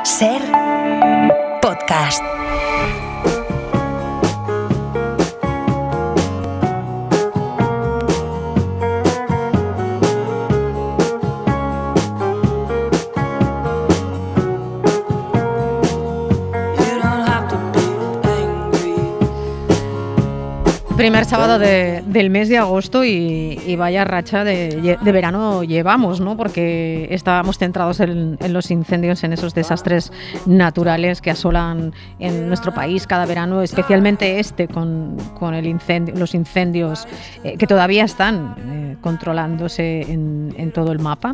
Ser podcast. Primer sábado del mes de agosto y vaya racha de verano llevamos, ¿no? Porque estábamos centrados en los incendios, en esos desastres naturales que asolan en nuestro país cada verano, especialmente con los incendios que todavía están controlándose en todo el mapa.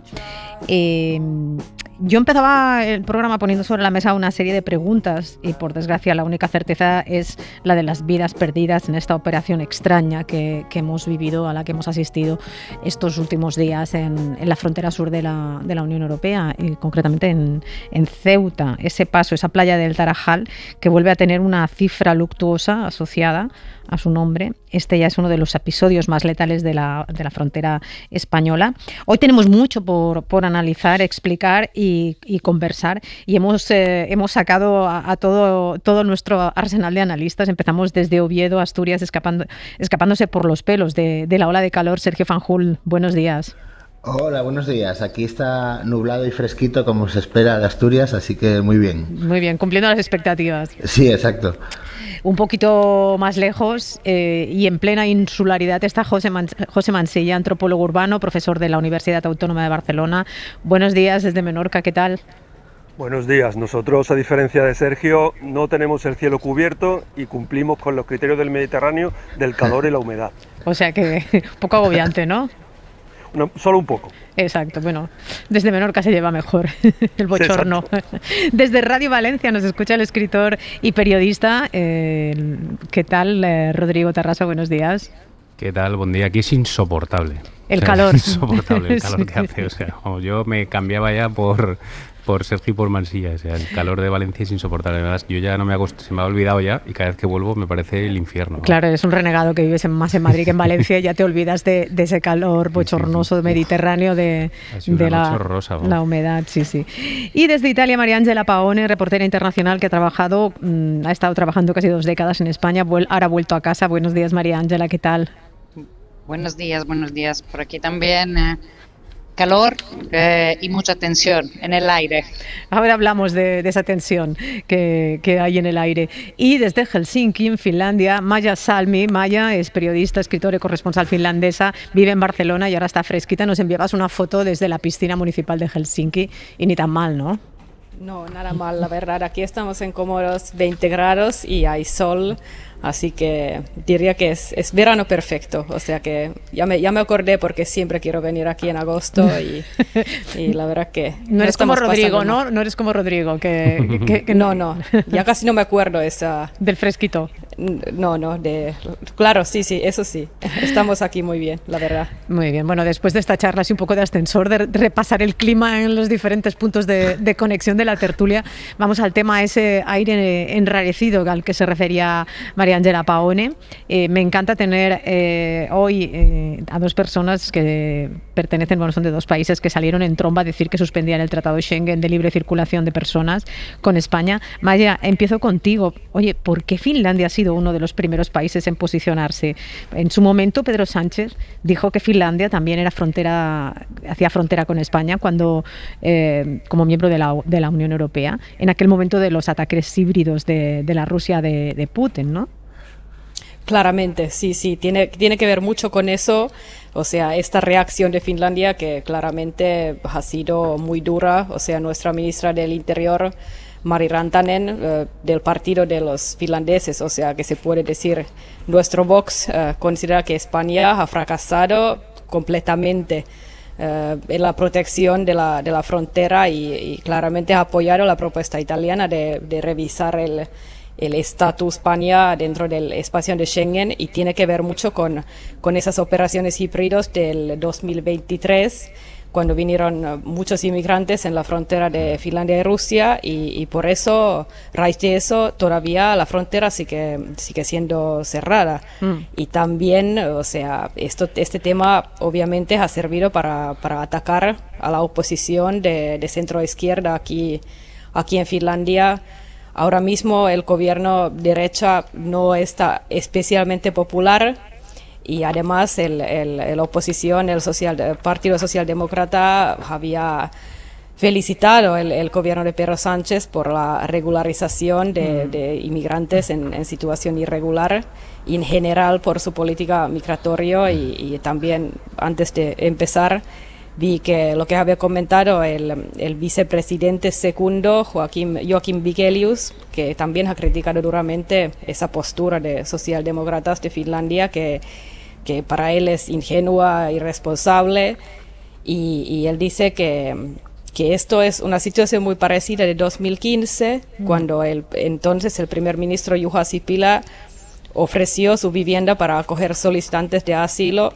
Yo empezaba el programa poniendo sobre la mesa una serie de preguntas y, por desgracia, la única certeza es la de las vidas perdidas en esta operación extraña que hemos vivido, a la que hemos asistido estos últimos días en la frontera sur de la Unión Europea, y concretamente en Ceuta. Ese paso, esa playa del Tarajal, que vuelve a tener una cifra luctuosa asociada a su nombre. Este ya es uno de los episodios más letales de la frontera española. Hoy tenemos mucho por analizar, explicar y conversar, y hemos sacado a todo nuestro arsenal de analistas. Empezamos desde Oviedo, Asturias, escapándose por los pelos de la ola de calor. Sergio Fanjul, buenos días. Hola, buenos días. Aquí está nublado y fresquito como se espera de Asturias, así que muy bien. Muy bien, cumpliendo las expectativas. Sí, exacto. Un poquito más lejos y en plena insularidad está José Mansilla, antropólogo urbano, profesor de la Universidad Autónoma de Barcelona. Buenos días desde Menorca, ¿qué tal? Buenos días. Nosotros, a diferencia de Sergio, no tenemos el cielo cubierto y cumplimos con los criterios del Mediterráneo del calor y la humedad. O sea que un poco agobiante, ¿no? No, solo un poco. Exacto, bueno, desde Menorca se lleva mejor el bochorno. Sí, desde Radio Valencia nos escucha el escritor y periodista. ¿Qué tal, Rodrigo Tarrasa? Buenos días. ¿Qué tal? Buen día. Aquí es insoportable. El calor. Insoportable el calor que hace. O sea, yo me cambiaba ya por Sergio y por Mansilla. O sea, el calor de Valencia es insoportable. Además, yo ya se me ha olvidado ya, y cada vez que vuelvo me parece el infierno, ¿no? Claro, eres un renegado que vives más en Madrid que en Valencia. Ya te olvidas de ese calor bochornoso mediterráneo, de la humedad. Sí. Y desde Italia, María Ángela Paone, reportera internacional que ha estado trabajando casi 2 décadas en España, ahora ha vuelto a casa. Buenos días, María Ángela, ¿qué tal? Buenos días. Por aquí también calor y mucha tensión en el aire. Ahora hablamos de esa tensión que hay en el aire. Y desde Helsinki, en Finlandia, Maja Salmi. Maja es periodista, escritora y corresponsal finlandesa, vive en Barcelona y ahora está fresquita. Nos enviabas una foto desde la piscina municipal de Helsinki y ni tan mal, ¿no? No, nada mal, la verdad. Aquí estamos en cómodos 20 grados y hay sol, así que diría que es verano perfecto. O sea que ya me acordé porque siempre quiero venir aquí en agosto y la verdad que... No eres como Rodrigo, ¿no? No eres como Rodrigo, que No, ya casi no me acuerdo del fresquito. No, claro, sí, eso sí. Estamos aquí muy bien, la verdad. Muy bien, bueno, después de esta charla así un poco de ascensor, de repasar el clima en los diferentes puntos de conexión de la tertulia, vamos al tema ese aire enrarecido al que se refería María Ángela Paone. Me encanta tener hoy a 2 personas que son de 2 países que salieron en tromba a decir que suspendían el Tratado Schengen de libre circulación de personas con España. Maya, empiezo contigo. Oye, ¿por qué Finlandia ha sido uno de los primeros países en posicionarse? En su momento, Pedro Sánchez dijo que Finlandia también hacía frontera con España cuando, como miembro de la Unión Europea, en aquel momento de los ataques híbridos de la Rusia de Putin, ¿no? Claramente, sí, tiene que ver mucho con eso. O sea, esta reacción de Finlandia que claramente ha sido muy dura. O sea, nuestra ministra del Interior, Mari Rantanen, del partido de los finlandeses, o sea, que se puede decir, nuestro Vox considera que España ha fracasado completamente en la protección de la frontera y claramente ha apoyado la propuesta italiana de revisar el estatus España dentro del espacio de Schengen, y tiene que ver mucho con esas operaciones híbridos del 2023, cuando vinieron muchos inmigrantes en la frontera de Finlandia y Rusia, y por eso, a raíz de eso, todavía la frontera sigue siendo cerrada. Y también, o sea, este tema obviamente ha servido para atacar a la oposición de centro izquierda aquí aquí en Finlandia. Ahora mismo el gobierno de derecha no está especialmente popular y además la oposición, el Partido Socialdemócrata había felicitado el gobierno de Pedro Sánchez por la regularización de inmigrantes en situación irregular y en general por su política migratoria y también antes de empezar vi que lo que había comentado el vicepresidente segundo, Joaquim Vigelius, que también ha criticado duramente esa postura de socialdemócratas de Finlandia, que para él es ingenua, irresponsable, y él dice que esto es una situación muy parecida de 2015, cuando entonces el primer ministro Juha Sipilä ofreció su vivienda para acoger solicitantes de asilo,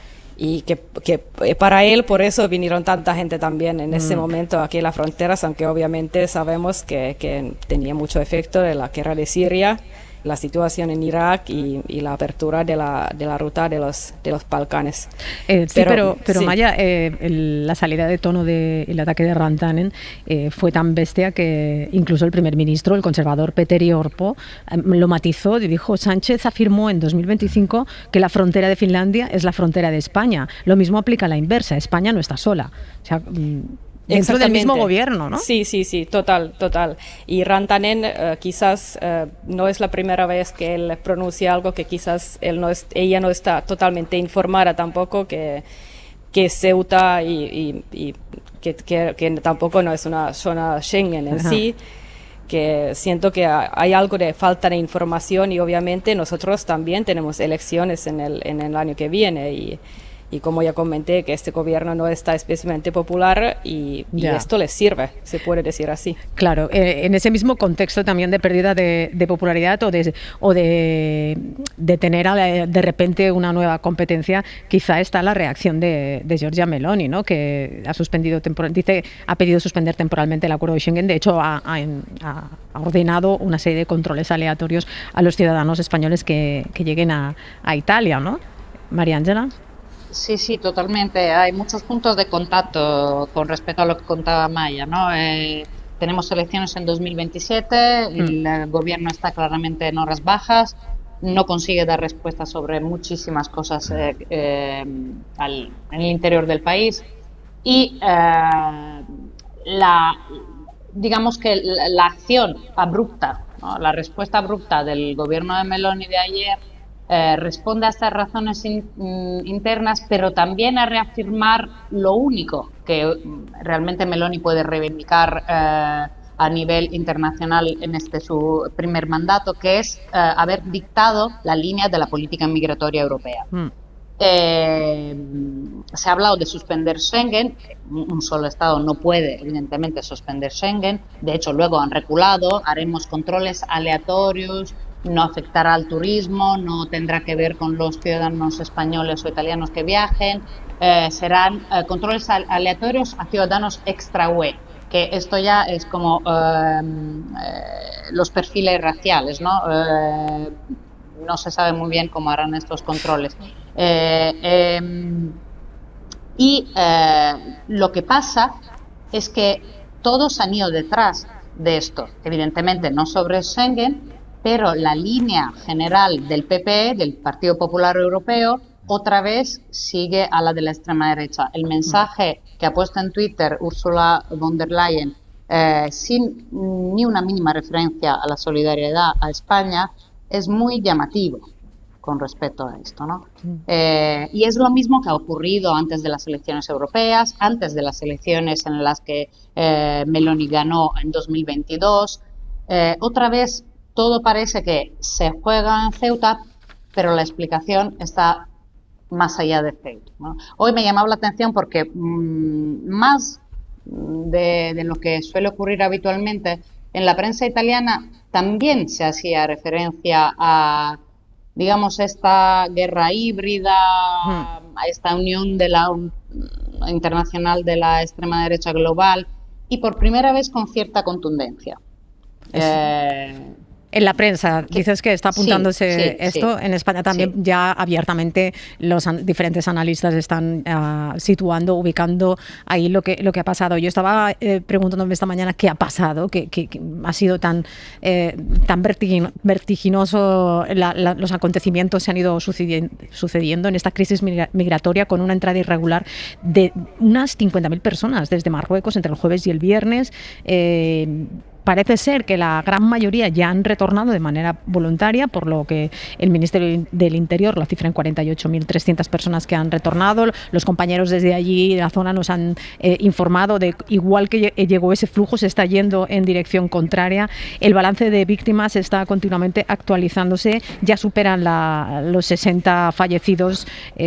y que para él por eso vinieron tanta gente también en ese momento aquí en las fronteras, aunque obviamente sabemos que tenía mucho efecto de la guerra de Siria, la situación en Irak y la apertura de la ruta de los Balcanes. Pero sí. Maya, la salida de tono del ataque de Rantanen fue tan bestia que incluso el primer ministro, el conservador Petteri Orpo, lo matizó y dijo: Sánchez afirmó en 2025 que la frontera de Finlandia es la frontera de España. Lo mismo aplica a la inversa, España no está sola. O sea, dentro del mismo gobierno, ¿no? Sí, total. Y Rantanen quizás no es la primera vez que él pronuncia algo que quizás ella no está totalmente informada tampoco, que Ceuta y que tampoco no es una zona Schengen en sí, que siento que hay algo de falta de información y obviamente nosotros también tenemos elecciones en el año que viene y como ya comenté, que este gobierno no está especialmente popular y esto les sirve, se puede decir así. Claro, en ese mismo contexto también de pérdida de popularidad o de tener de repente una nueva competencia, quizá está la reacción de Giorgia Meloni, ¿no? Que ha pedido suspender temporalmente el acuerdo de Schengen. De hecho, ha ordenado una serie de controles aleatorios a los ciudadanos españoles que lleguen a Italia, ¿no? María Ángela. Sí, totalmente. Hay muchos puntos de contacto con respecto a lo que contaba Maya, ¿no? Tenemos elecciones en 2027, el gobierno está claramente en horas bajas, no consigue dar respuesta sobre muchísimas cosas en el interior del país y digamos que la acción abrupta, ¿no? La respuesta abrupta del gobierno de Meloni de ayer responde a estas razones internas, pero también a reafirmar lo único que realmente Meloni puede reivindicar a nivel internacional en su primer mandato, que es haber dictado la línea de la política migratoria europea. Se ha hablado de suspender Schengen. Un solo Estado no puede, evidentemente, suspender Schengen. De hecho, luego han reculado, haremos controles aleatorios, no afectará al turismo, no tendrá que ver con los ciudadanos españoles o italianos que viajen, serán controles aleatorios a ciudadanos extra-UE, que esto ya es como los perfiles raciales, ¿no? No se sabe muy bien cómo harán estos controles. Lo que pasa es que todos han ido detrás de esto, evidentemente no sobre Schengen, pero la línea general del PPE, del Partido Popular Europeo, otra vez sigue a la de la extrema derecha. El mensaje que ha puesto en Twitter Ursula von der Leyen, sin ni una mínima referencia a la solidaridad a España, es muy llamativo con respecto a esto, ¿no? Y es lo mismo que ha ocurrido antes de las elecciones europeas, antes de las elecciones en las que Meloni ganó en 2022. Otra vez todo parece que se juega en Ceuta, pero la explicación está más allá de Ceuta, ¿no? Hoy me llamaba la atención porque más de lo que suele ocurrir habitualmente, en la prensa italiana también se hacía referencia a, digamos, esta guerra híbrida, a esta unión de la internacional de la extrema derecha global, y por primera vez con cierta contundencia. En la prensa, dices que está apuntándose esto. Sí. En España también ya abiertamente los diferentes analistas están situando, ubicando ahí lo que ha pasado. Yo estaba preguntándome esta mañana qué ha pasado, que ha sido tan vertiginoso, los acontecimientos se han ido sucediendo en esta crisis migratoria, con una entrada irregular de unas 50.000 personas desde Marruecos entre el jueves y el viernes. Parece ser que la gran mayoría ya han retornado de manera voluntaria, por lo que el Ministerio del Interior la cifra en 48.300 personas que han retornado. Los compañeros desde allí, de la zona, nos han informado de igual que llegó ese flujo, se está yendo en dirección contraria. El balance de víctimas está continuamente actualizándose. Ya superan los 60 fallecidos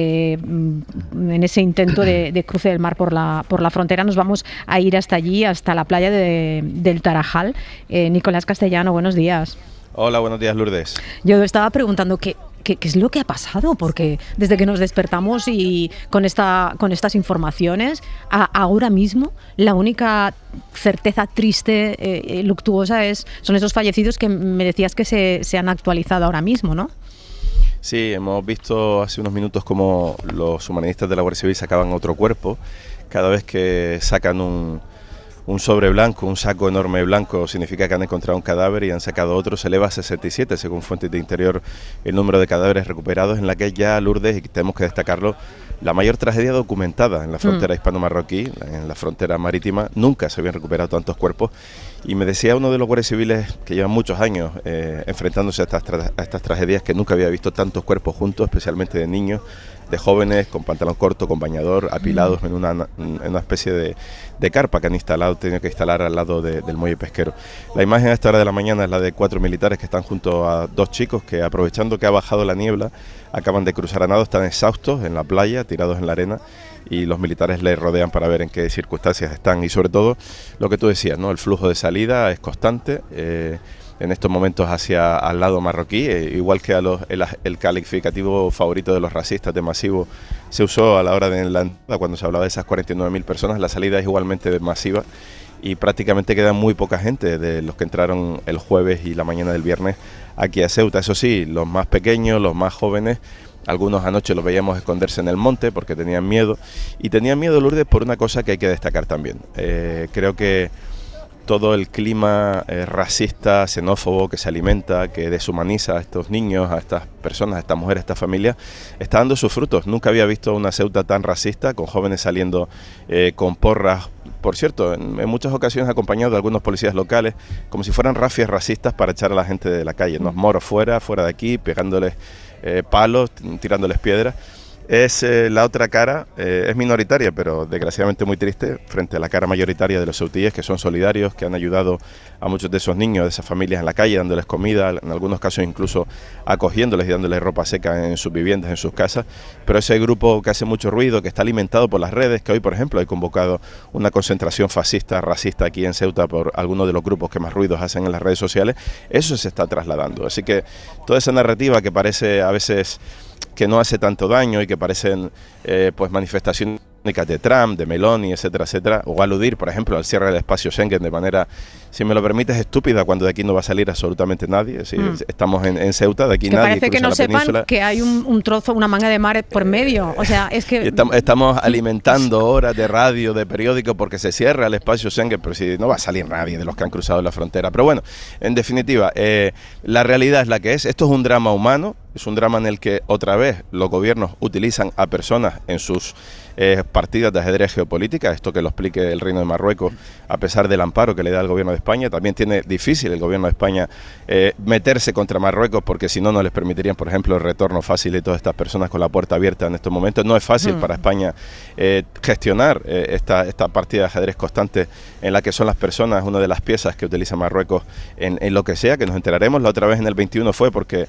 en ese intento de cruce del mar por la frontera. Nos vamos a ir hasta allí, hasta la playa del Tarajal. Nicolás Castellano, buenos días. Hola, buenos días, Lourdes. Yo estaba preguntando qué es lo que ha pasado, porque desde que nos despertamos y con estas informaciones, ahora mismo la única certeza triste, luctuosa, son esos fallecidos que me decías que se han actualizado ahora mismo, ¿no? Sí, hemos visto hace unos minutos cómo los humanistas de la Guardia Civil sacaban otro cuerpo. Cada vez que sacan un sobre blanco, un saco enorme blanco, significa que han encontrado un cadáver y han sacado otro. Se eleva a 67, según fuentes de Interior, el número de cadáveres recuperados, en la que ya, Lourdes, y tenemos que destacarlo, la mayor tragedia documentada en la frontera hispano-marroquí, en la frontera marítima. Nunca se habían recuperado tantos cuerpos. Y me decía uno de los guardias civiles que llevan muchos años enfrentándose a estas tragedias, que nunca había visto tantos cuerpos juntos, especialmente de niños, de jóvenes con pantalón corto, con bañador, apilados en una especie de carpa que han tenido que instalar al lado del muelle pesquero. La imagen a esta hora de la mañana es la de 4 militares que están junto a 2 chicos que, aprovechando que ha bajado la niebla, acaban de cruzar a nado, están exhaustos en la playa, tirados en la arena, y los militares les rodean para ver en qué circunstancias están. Y sobre todo, lo que tú decías, ¿no? El flujo de salida es constante, en estos momentos hacia al lado marroquí, igual que el calificativo favorito de los racistas de masivo se usó a la hora de la entrada, cuando se hablaba de esas 49.000 personas. La salida es igualmente masiva y prácticamente queda muy poca gente de los que entraron el jueves y la mañana del viernes aquí a Ceuta. Eso sí, los más pequeños, los más jóvenes, algunos anoche los veíamos esconderse en el monte porque tenían miedo, y tenían miedo, Lourdes, por una cosa que hay que destacar también. Creo que todo el clima racista, xenófobo que se alimenta, que deshumaniza a estos niños, a estas personas, a estas mujeres, a estas familias, está dando sus frutos. Nunca había visto una Ceuta tan racista, con jóvenes saliendo con porras, por cierto, en muchas ocasiones acompañados de algunos policías locales, como si fueran rafias racistas para echar a la gente de la calle, ¿no? Moros fuera de aquí, pegándoles palos, tirándoles piedras. Es la otra cara, es minoritaria, pero desgraciadamente muy triste, frente a la cara mayoritaria de los ceutíes, que son solidarios, que han ayudado a muchos de esos niños, de esas familias en la calle, dándoles comida, en algunos casos incluso acogiéndoles y dándoles ropa seca en sus viviendas, en sus casas. Pero ese grupo que hace mucho ruido, que está alimentado por las redes, que hoy, por ejemplo, hay convocado una concentración fascista, racista aquí en Ceuta por algunos de los grupos que más ruidos hacen en las redes sociales, eso se está trasladando. Así que toda esa narrativa que parece a veces que no hace tanto daño y que parecen pues manifestaciones de Trump, de Meloni, etcétera, etcétera, o aludir, por ejemplo, al cierre del espacio Schengen de manera, si me lo permites, estúpida, cuando de aquí no va a salir absolutamente nadie. Es decir, estamos en Ceuta, de aquí nadie parece que no sepan que hay un trozo, una manga de mar por medio. O sea, es que estamos alimentando horas de radio, de periódico, porque se cierra el espacio Schengen, pero si no va a salir nadie de los que han cruzado la frontera. Pero bueno, en definitiva, la realidad es la que es. Esto es un drama humano, es un drama en el que otra vez los gobiernos utilizan a personas en sus partidas de ajedrez geopolítica. Esto que lo explique el Reino de Marruecos, a pesar del amparo que le da el gobierno de España. También tiene difícil el gobierno de España meterse contra Marruecos, porque si no, no les permitirían, por ejemplo, el retorno fácil de todas estas personas con la puerta abierta en estos momentos. No es fácil para España gestionar esta partida de ajedrez constante en la que son las personas una de las piezas que utiliza Marruecos en lo que sea, que nos enteraremos. La otra vez en el 21 fue porque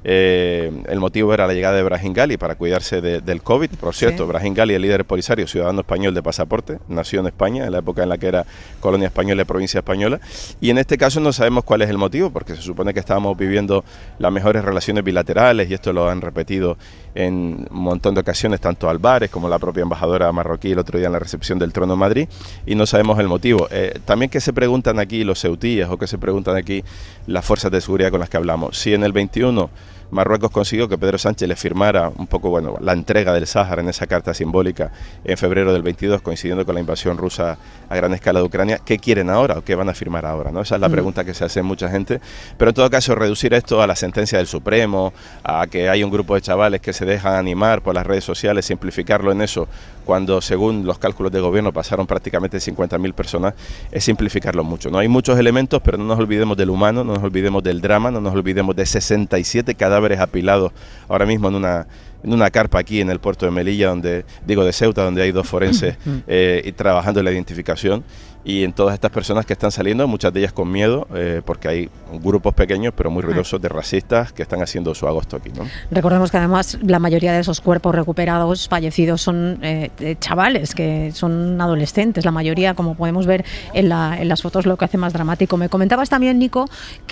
el motivo era la llegada de Brahim Ghali para cuidarse del COVID. Por cierto, sí. Brahim Ghali, el líder polisario, ciudadano español de pasaporte, nació en España en la época en la que era colonia española y provincia española, y en este caso no sabemos cuál es el motivo, porque se supone que estábamos viviendo las mejores relaciones bilaterales, y esto lo han repetido en un montón de ocasiones, tanto Álvarez como la propia embajadora marroquí el otro día en la recepción del Trono en Madrid, y no sabemos el motivo. También que se preguntan aquí los ceutíes, o que se preguntan aquí las fuerzas de seguridad con las que hablamos, si en el 21 Marruecos consiguió que Pedro Sánchez le firmara un poco, bueno, la entrega del Sáhara en esa carta simbólica en febrero del 22, coincidiendo con la invasión rusa a gran escala de Ucrania. ¿Qué quieren ahora o qué van a firmar ahora, ¿no? Esa es la pregunta que se hace mucha gente. Pero en todo caso, reducir esto a la sentencia del Supremo, a que hay un grupo de chavales que se dejan animar por las redes sociales, simplificarlo en eso, cuando según los cálculos de gobierno pasaron prácticamente 50.000 personas, es simplificarlo mucho, ¿no? Hay muchos elementos, pero no nos olvidemos del humano, no nos olvidemos del drama, no nos olvidemos de 67 cadáveres apilados ahora mismo en una carpa aquí en el puerto de Melilla, de Ceuta, donde hay 2 forenses y trabajando en la identificación, y en todas estas personas que están saliendo, muchas de ellas con miedo, porque hay grupos pequeños pero muy ruidosos de racistas que están haciendo su agosto aquí, ¿no? Recordemos que además la mayoría de esos cuerpos recuperados, fallecidos, son chavales, que son adolescentes, la mayoría, como podemos ver en las fotos, lo que hace más dramático. Me comentabas también, Nico,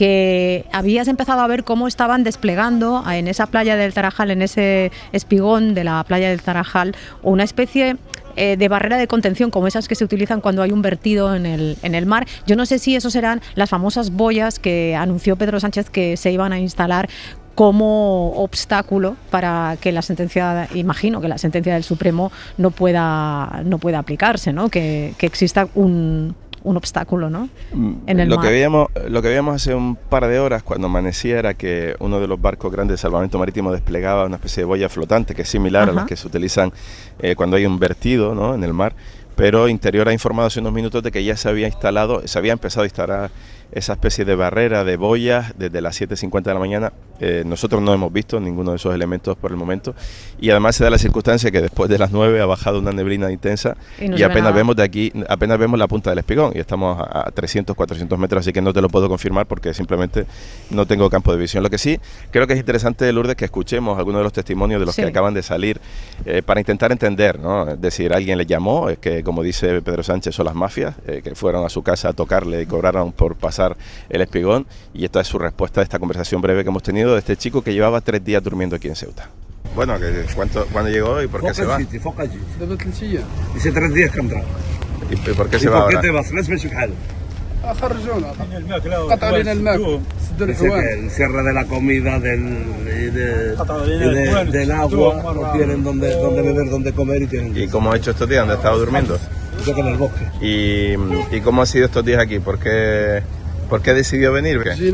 que habías empezado a ver cómo estaban desplegando en esa playa del Tarajal, en ese espigón de la playa del Tarajal, una especie de barrera de contención, como esas que se utilizan cuando hay un vertido en el mar. Yo no sé si eso serán las famosas boyas que anunció Pedro Sánchez que se iban a instalar como obstáculo para que la sentencia, imagino que la sentencia del Supremo no pueda aplicarse, ¿no? Que exista un obstáculo, ¿no? En el mar. Lo que veíamos hace un par de horas cuando amanecía era que uno de los barcos grandes de salvamento marítimo desplegaba una especie de boya flotante que es similar a las que se utilizan cuando hay un vertido, ¿no?, en el mar, pero Interior ha informado hace unos minutos de que ya se había empezado a instalar esa especie de barrera de boyas desde las 7:50 de la mañana. Nosotros no hemos visto ninguno de esos elementos por el momento, y además se da la circunstancia que después de las 9 ha bajado una neblina intensa y apenas vemos de aquí, apenas vemos la punta del espigón, y estamos a 300, 400 metros, así que no te lo puedo confirmar porque simplemente no tengo campo de visión. Lo que sí creo que es interesante, Lourdes, que escuchemos algunos de los testimonios de los que acaban de salir para intentar entender, ¿no? Es decir, alguien le llamó, que como dice Pedro Sánchez son las mafias, que fueron a su casa a tocarle y cobraron por pasar el espigón, y esta es su respuesta a esta conversación breve que hemos tenido de este chico que llevaba 3 días durmiendo aquí en Ceuta. Bueno, ¿cuándo llegó y por qué se va? Dice 3 días que entra. ¿Y por qué se va ahora? ¿Por qué te vas? Dice que el cierre de la comida, del agua, no tienen donde beber, donde comer y tienen... ¿Y cómo ha hecho estos días? ¿Dónde ha estado durmiendo? Yo en el bosque. ¿Y cómo ha sido estos días aquí? ¿Por qué decidió venir? Dice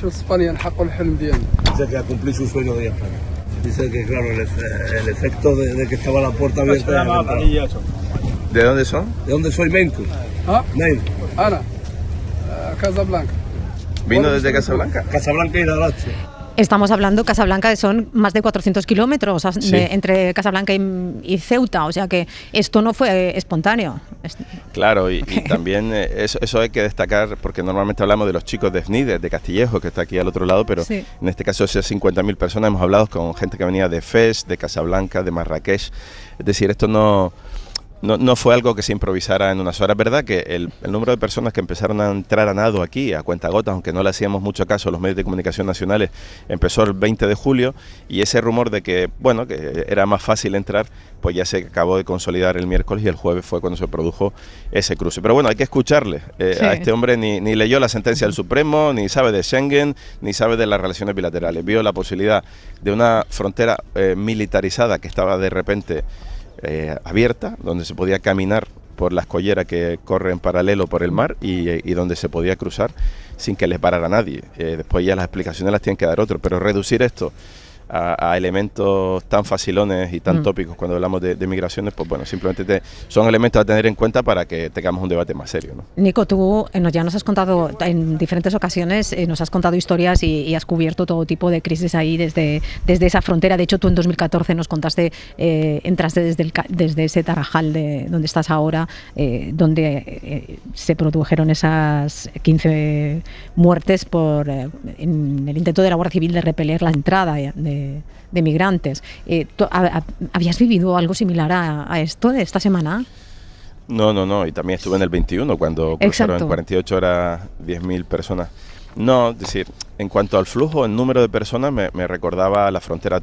que a cumplir su sueño de España. Dice que, claro, el efecto de que estaba la puerta abierta... ¿De dónde son? ¿De dónde soy? Menco. Menco. Ana. Casablanca. ¿Vino desde Casablanca? Casablanca y Darache. Estamos hablando, Casablanca, son más de 400 kilómetros entre Casablanca y Ceuta, o sea que esto no fue espontáneo. Claro, y también eso hay que destacar, porque normalmente hablamos de los chicos de FNIDES, de Castillejo, que está aquí al otro lado, pero en este caso esas 50.000 personas, hemos hablado con gente que venía de Fez, de Casablanca, de Marrakech, es decir, esto no fue algo que se improvisara en unas horas. Es verdad que el número de personas que empezaron a entrar a nado aquí a cuentagotas, aunque no le hacíamos mucho caso a los medios de comunicación nacionales, empezó el 20 de julio y ese rumor de que, bueno, que era más fácil entrar, pues ya se acabó de consolidar el miércoles y el jueves fue cuando se produjo ese cruce. Pero bueno, hay que escucharle. A este hombre ni leyó la sentencia del Supremo, ni sabe de Schengen, ni sabe de las relaciones bilaterales. Vio la posibilidad de una frontera militarizada que estaba de repente abierta, donde se podía caminar por la escollera que corre en paralelo por el mar y donde se podía cruzar sin que les parara nadie. Después ya las explicaciones las tienen que dar otros, pero reducir esto a elementos tan facilones y tan tópicos cuando hablamos de migraciones, pues bueno, simplemente son elementos a tener en cuenta para que tengamos un debate más serio, ¿no? Nico, tú ya nos has contado en diferentes ocasiones, nos has contado historias y has cubierto todo tipo de crisis ahí desde esa frontera. De hecho, tú en 2014 nos contaste, entraste desde ese Tarajal donde estás ahora, donde se produjeron esas 15 muertes en el intento de la Guardia Civil de repeler la entrada de migrantes. ¿Tú habías vivido algo similar a esto de esta semana? No, y también estuve en el 21 cuando cruzaron en 48 horas 10.000 personas. No, es decir, en cuanto al flujo, el número de personas me recordaba la frontera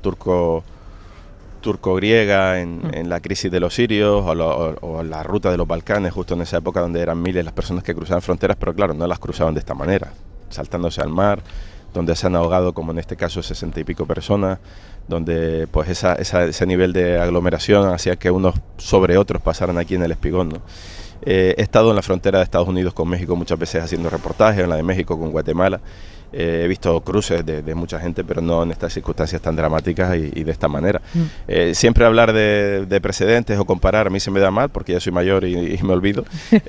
turco-griega en la crisis de los sirios o la ruta de los Balcanes, justo en esa época donde eran miles las personas que cruzaban fronteras, pero claro, no las cruzaban de esta manera, saltándose al mar, donde se han ahogado, como en este caso, 60 y pico personas, donde pues ese nivel de aglomeración hacía que unos sobre otros pasaran aquí en el Espigón, ¿no? He estado en la frontera de Estados Unidos con México muchas veces haciendo reportajes, en la de México con Guatemala. He visto cruces de mucha gente, pero no en estas circunstancias tan dramáticas y de esta manera. Siempre hablar de precedentes o comparar, a mí se me da mal porque ya soy mayor y me olvido,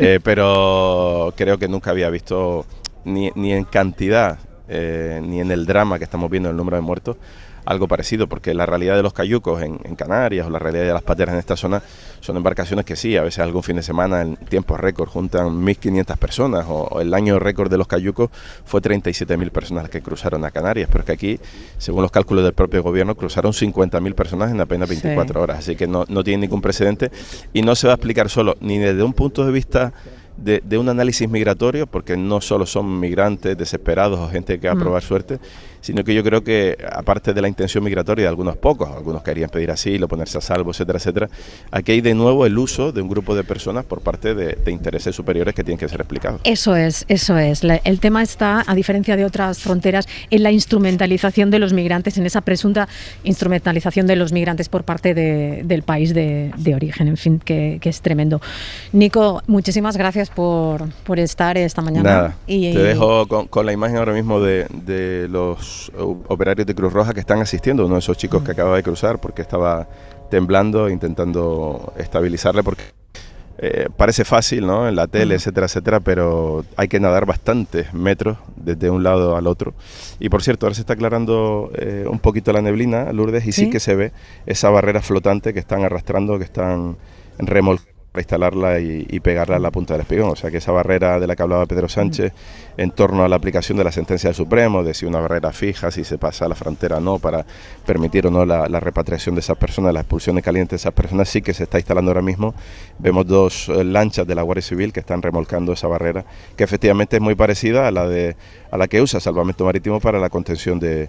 pero creo que nunca había visto ni en cantidad ni en el drama que estamos viendo, el número de muertos, algo parecido, porque la realidad de los cayucos en Canarias o la realidad de las pateras en esta zona son embarcaciones que sí, a veces algún fin de semana en tiempos récord juntan 1.500 personas, o el año récord de los cayucos fue 37.000 personas las que cruzaron a Canarias, pero es que aquí, según los cálculos del propio gobierno, cruzaron 50.000 personas en apenas 24 horas, así que no tiene ningún precedente y no se va a explicar solo ni desde un punto de vista de un análisis migratorio, porque no solo son migrantes desesperados o gente que va a probar suerte, sino que yo creo que aparte de la intención migratoria de algunos pocos, algunos querían pedir asilo, ponerse a salvo, etcétera, etcétera, aquí hay de nuevo el uso de un grupo de personas por parte de intereses superiores que tienen que ser explicados. Eso es. El tema está, a diferencia de otras fronteras, en la instrumentalización de los migrantes, en esa presunta instrumentalización de los migrantes por parte del país de origen, en fin, que es tremendo. Nico, muchísimas gracias por estar esta mañana. Nada, te dejo con la imagen ahora mismo de los operarios de Cruz Roja que están asistiendo, uno de esos chicos que acaba de cruzar porque estaba temblando, intentando estabilizarle, porque parece fácil, ¿no?, en la tele, etcétera, etcétera, pero hay que nadar bastantes metros desde un lado al otro. Y por cierto, ahora se está aclarando un poquito la neblina, Lourdes, y sí que se ve esa barrera flotante que están arrastrando, que están remolcando para instalarla y pegarla a la punta del Espigón. O sea que esa barrera de la que hablaba Pedro Sánchez en torno a la aplicación de la sentencia del Supremo, de si una barrera fija, si se pasa a la frontera o no, para permitir o no la repatriación de esas personas, la expulsión de caliente de esas personas, sí que se está instalando ahora mismo. Vemos dos lanchas de la Guardia Civil que están remolcando esa barrera, que efectivamente es muy parecida a la que usa Salvamento Marítimo para la contención de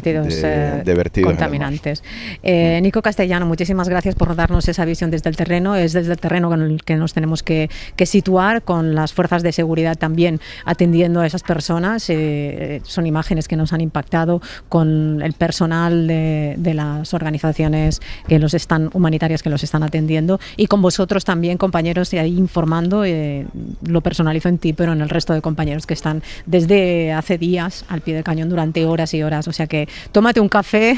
vertidos contaminantes. Nico Castellano, muchísimas gracias por darnos esa visión desde el terreno. Es desde el terreno con el que nos tenemos que situar, con las fuerzas de seguridad también atendiendo a esas personas. Son imágenes que nos han impactado, con el personal de las organizaciones humanitarias que los están atendiendo, y con vosotros también, compañeros, y ahí informando. Lo personalizo en ti, pero en el resto de compañeros que están desde hace días al pie del cañón durante horas y horas. O sea que tómate un café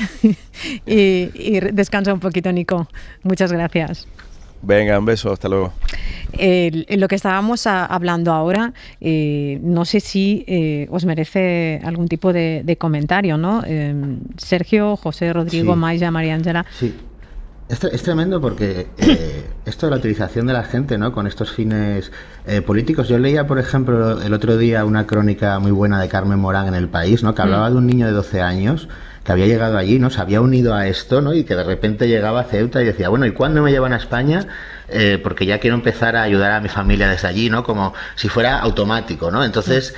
y descansa un poquito, Nico. Muchas gracias. Venga, un beso, hasta luego. Lo que estábamos hablando ahora, no sé si os merece algún tipo de comentario, ¿no? Sergio, José, Rodrigo, sí. Maya, María Ángela. Sí. Es tremendo porque esto de la utilización de la gente, ¿no?, con estos fines políticos. Yo leía, por ejemplo, el otro día una crónica muy buena de Carmen Morán en El País, ¿no?, que hablaba de un niño de 12 años que había llegado allí, ¿no?, se había unido a esto, ¿no?, y que de repente llegaba a Ceuta y decía, bueno, ¿y cuándo me llevan a España? Porque ya quiero empezar a ayudar a mi familia desde allí, ¿no?, como si fuera automático, ¿no? Entonces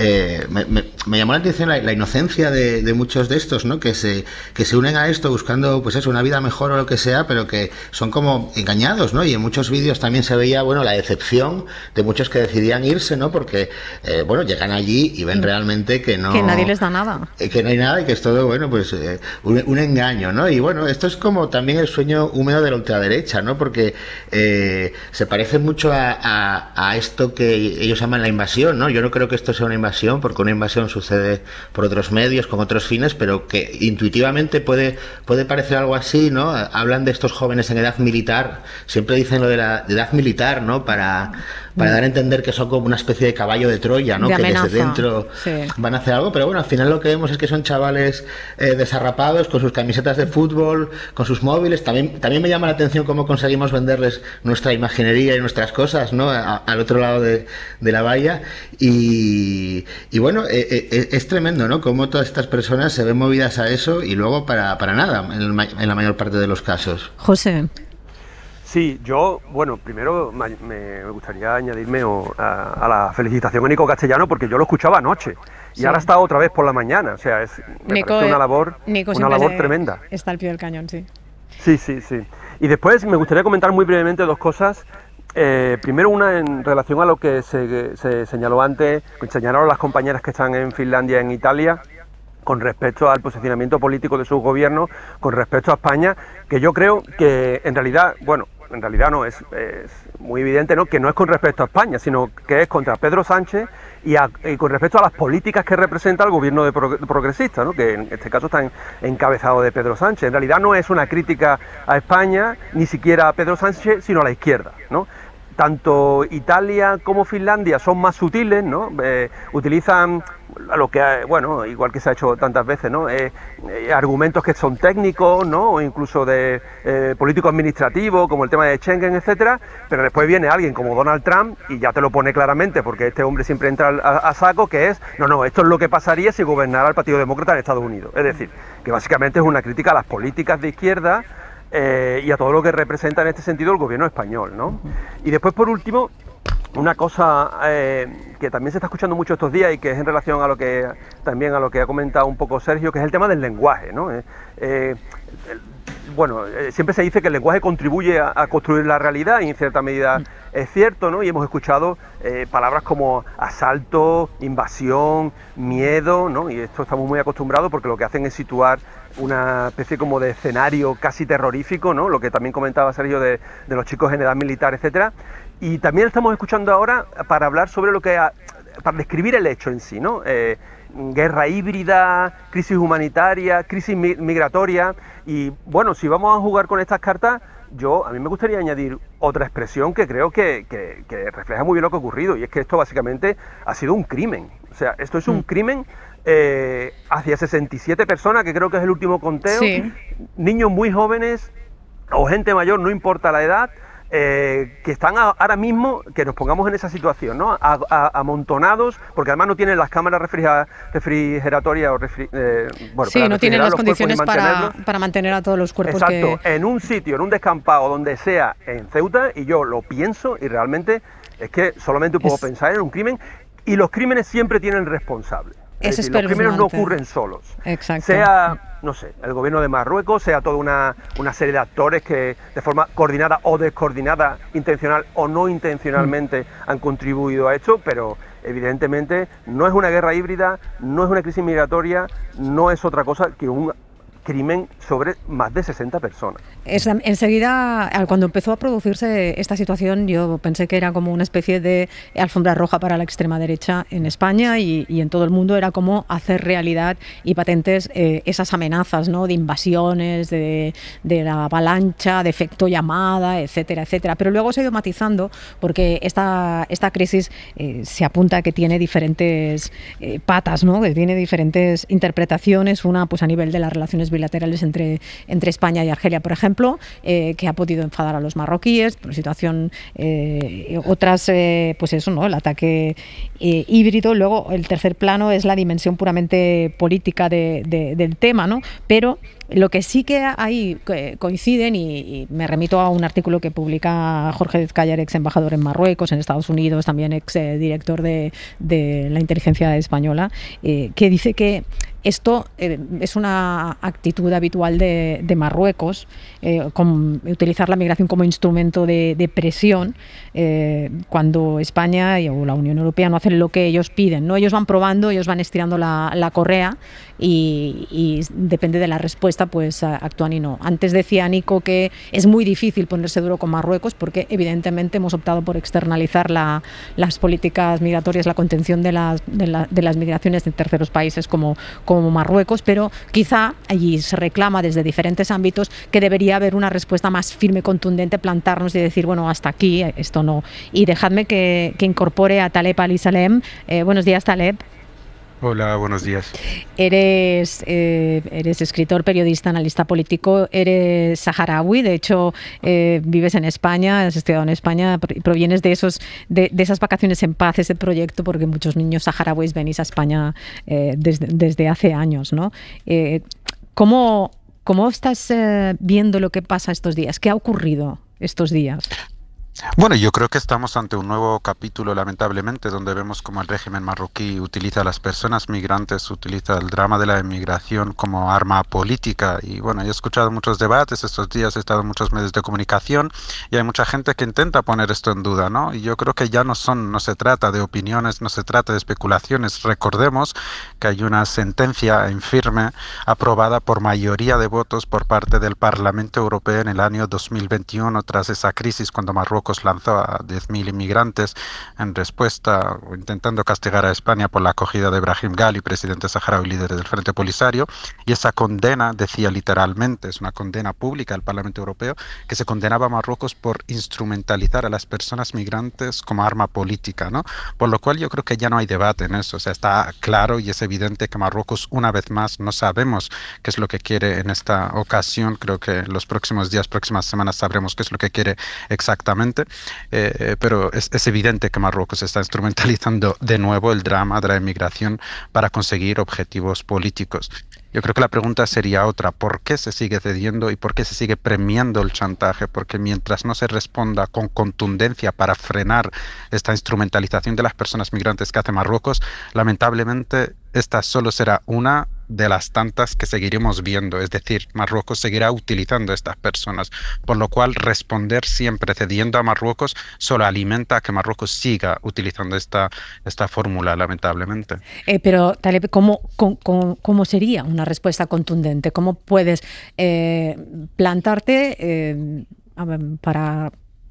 me llamó la atención la inocencia de muchos de estos, ¿no?, que se unen a esto buscando, pues eso, una vida mejor o lo que sea, pero que son como engañados, ¿no? Y en muchos vídeos también se veía, bueno, la decepción de muchos que decidían irse, ¿no?, porque bueno, llegan allí y ven realmente que nadie les da nada, que no hay nada y que es todo, bueno, pues un engaño, ¿no? Y bueno, esto es como también el sueño húmedo de la ultraderecha, ¿no?, porque se parece mucho a esto que ellos llaman la invasión, ¿no? Yo no creo que esto sea una invasión, porque una invasión sucede por otros medios, con otros fines, pero que intuitivamente puede parecer algo así, ¿no? Hablan de estos jóvenes en edad militar, siempre dicen lo de la edad militar, ¿no?, para dar a entender que son como una especie de caballo de Troya, ¿no?, que desde dentro van a hacer algo, pero bueno, al final lo que vemos es que son chavales desarrapados, con sus camisetas de fútbol, con sus móviles. También me llama la atención cómo conseguimos venderles nuestra imaginería y nuestras cosas, ¿no?, al otro lado de la valla, y bueno, es tremendo, ¿no?, cómo todas estas personas se ven movidas a eso y luego para nada, en la mayor parte de los casos. José. Sí, yo, bueno, primero me gustaría añadirme a la felicitación a Nico Castellano, porque yo lo escuchaba anoche y ahora está otra vez por la mañana. O sea, me parece una labor tremenda. Está al pie del cañón, sí. Sí. Y después me gustaría comentar muy brevemente dos cosas. Primero, una en relación a lo que se señaló antes, señalaron las compañeras que están en Finlandia y en Italia, con respecto al posicionamiento político de su gobierno, con respecto a España, que yo creo que en realidad no, es muy evidente, ¿no?, que no es con respecto a España, sino que es contra Pedro Sánchez y con respecto a las políticas que representa el gobierno de progresista, ¿no?, que en este caso está encabezado de Pedro Sánchez. En realidad no es una crítica a España, ni siquiera a Pedro Sánchez, sino a la izquierda, ¿no? Tanto Italia como Finlandia son más sutiles, ¿no? Utilizan lo que, igual que se ha hecho tantas veces, ¿no? Argumentos que son técnicos, ¿no? O incluso de político-administrativo, como el tema de Schengen, etcétera, pero después viene alguien como Donald Trump y ya te lo pone claramente, porque este hombre siempre entra a saco, que es, esto es lo que pasaría si gobernara el Partido Demócrata en Estados Unidos. Es decir, que básicamente es una crítica a las políticas de izquierda y a todo lo que representa en este sentido el gobierno español, ¿no? Y después, por último, una cosa que también se está escuchando mucho estos días y que es en relación a lo que ha comentado un poco Sergio, que es el tema del lenguaje, ¿no? Siempre se dice que el lenguaje contribuye a construir la realidad y en cierta medida es cierto, ¿no? Y hemos escuchado palabras como asalto, invasión, miedo, ¿no? Y esto estamos muy acostumbrados porque lo que hacen es situar una especie como de escenario casi terrorífico, ¿no? Lo que también comentaba Sergio de los chicos en edad militar, etcétera. Y también estamos escuchando ahora para hablar sobre para describir el hecho en sí, ¿no? Guerra híbrida, crisis humanitaria, crisis migratoria. Y bueno, si vamos a jugar con estas cartas, a mí me gustaría añadir otra expresión que creo que refleja muy bien lo que ha ocurrido, y es que esto básicamente ha sido un crimen. O sea, esto es un crimen hacia 67 personas, que creo que es el último conteo, sí. Niños muy jóvenes o gente mayor, no importa la edad, que están ahora mismo, que nos pongamos en esa situación, ¿no? Amontonados, porque además no tienen las cámaras refrigeratorias o no tienen las condiciones para mantener a todos los cuerpos. Exacto, en un sitio, en un descampado, donde sea, en Ceuta, y yo lo pienso y realmente es que solamente puedo pensar en un crimen, y los crímenes siempre tienen responsable. Es decir, los crímenes no ocurren solos. Exacto. Sea, el gobierno de Marruecos, sea toda una serie de actores que de forma coordinada o descoordinada, intencional o no intencionalmente, han contribuido a esto, pero evidentemente no es una guerra híbrida, no es una crisis migratoria, no es otra cosa que un crimen sobre más de 60 personas. Enseguida, cuando empezó a producirse esta situación, yo pensé que era como una especie de alfombra roja para la extrema derecha en España y en todo el mundo. Era como hacer realidad y patentes esas amenazas, ¿no?, de invasiones, de la avalancha, de efecto llamada, etcétera, etcétera. Pero luego se ha ido matizando porque esta crisis se apunta a que tiene diferentes patas, ¿no?, que tiene diferentes interpretaciones. Una, pues a nivel de las relaciones bilaterales entre España y Argelia, por ejemplo, que ha podido enfadar a los marroquíes por situación, otras, pues eso, ¿no?, el ataque híbrido. Luego, el tercer plano es la dimensión puramente política del tema, ¿no? Pero lo que sí que ahí coinciden, y me remito a un artículo que publica Jorge Dezcayar, ex embajador en Marruecos, en Estados Unidos, también ex director de la inteligencia española, que dice que esto es una actitud habitual de Marruecos, utilizar la migración como instrumento de presión cuando España o la Unión Europea no hacen lo que ellos piden, ¿no? Ellos van probando, ellos van estirando la correa y depende de la respuesta, pues actúan y no. Antes decía Nico que es muy difícil ponerse duro con Marruecos porque evidentemente hemos optado por externalizar las políticas migratorias, la contención de las migraciones de terceros países como Marruecos, pero quizá allí se reclama desde diferentes ámbitos que debería haber una respuesta más firme, contundente, plantarnos y decir, bueno, hasta aquí, esto no. Y dejadme que incorpore a Taleb Ali-Salem. Buenos días, Taleb. Hola, buenos días. Eres escritor, periodista, analista político, eres saharaui, de hecho vives en España, has estudiado en España, provienes de esas vacaciones en paz, ese proyecto, porque muchos niños saharauis venís a España desde hace años, ¿no? ¿Cómo estás viendo lo que pasa estos días? ¿Qué ha ocurrido estos días? Bueno, yo creo que estamos ante un nuevo capítulo, lamentablemente, donde vemos cómo el régimen marroquí utiliza a las personas migrantes, utiliza el drama de la inmigración como arma política. Y bueno, he escuchado muchos debates estos días, he estado en muchos medios de comunicación y hay mucha gente que intenta poner esto en duda, ¿no? Y yo creo que ya no se trata de opiniones, no se trata de especulaciones. Recordemos que hay una sentencia en firme aprobada por mayoría de votos por parte del Parlamento Europeo en el año 2021, tras esa crisis cuando Marruecos lanzó a 10.000 inmigrantes en respuesta, intentando castigar a España por la acogida de Brahim Ghali, presidente saharaui, líder del Frente Polisario, y esa condena decía literalmente, es una condena pública del Parlamento Europeo, que se condenaba a Marruecos por instrumentalizar a las personas migrantes como arma política, ¿no? Por lo cual yo creo que ya no hay debate en eso, o sea, está claro y es evidente que Marruecos, una vez más, no sabemos qué es lo que quiere en esta ocasión. Creo que en los próximos días, próximas semanas sabremos qué es lo que quiere exactamente. Pero es evidente que Marruecos está instrumentalizando de nuevo el drama de la inmigración para conseguir objetivos políticos. Yo creo que la pregunta sería otra: ¿por qué se sigue cediendo y por qué se sigue premiando el chantaje? Porque mientras no se responda con contundencia para frenar esta instrumentalización de las personas migrantes que hace Marruecos, lamentablemente esta solo será una de las tantas que seguiremos viendo, es decir, Marruecos seguirá utilizando a estas personas, por lo cual responder siempre cediendo a Marruecos solo alimenta a que Marruecos siga utilizando esta fórmula, lamentablemente. Pero, Taleb, ¿cómo sería una respuesta contundente? ¿Cómo puedes plantarte para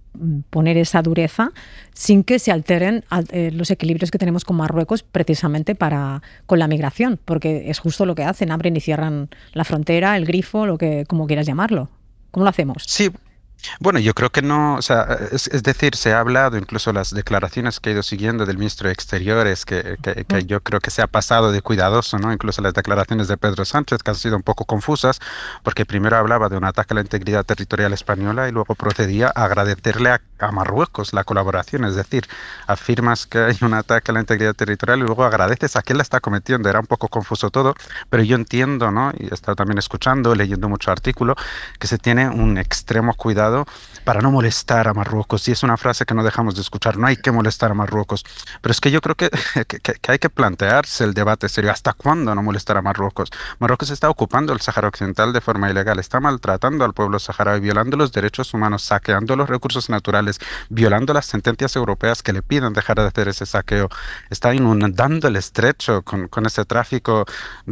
poner esa dureza sin que se alteren los equilibrios que tenemos con Marruecos precisamente con la migración? Porque es justo lo que hacen, abren y cierran la frontera, el grifo, como quieras llamarlo. ¿Cómo lo hacemos? Sí. Bueno, yo creo que no, o sea, es decir, se ha hablado, incluso las declaraciones que he ido siguiendo del ministro de Exteriores, que yo creo que se ha pasado de cuidadoso, ¿no? Incluso las declaraciones de Pedro Sánchez, que han sido un poco confusas, porque primero hablaba de un ataque a la integridad territorial española y luego procedía a agradecerle a Marruecos la colaboración, es decir, afirmas que hay un ataque a la integridad territorial y luego agradeces a quién la está cometiendo. Era un poco confuso todo, pero yo entiendo, ¿no? Y he estado también escuchando, leyendo mucho artículo, que se tiene un extremo cuidado para no molestar a Marruecos, y es una frase que no dejamos de escuchar: no hay que molestar a Marruecos. Pero es que yo creo que hay que plantearse el debate serio: ¿hasta cuándo no molestar a Marruecos? Marruecos está ocupando el Sáhara Occidental de forma ilegal, está maltratando al pueblo saharaui, violando los derechos humanos, saqueando los recursos naturales, violando las sentencias europeas que le piden dejar de hacer ese saqueo, está inundando el estrecho con ese tráfico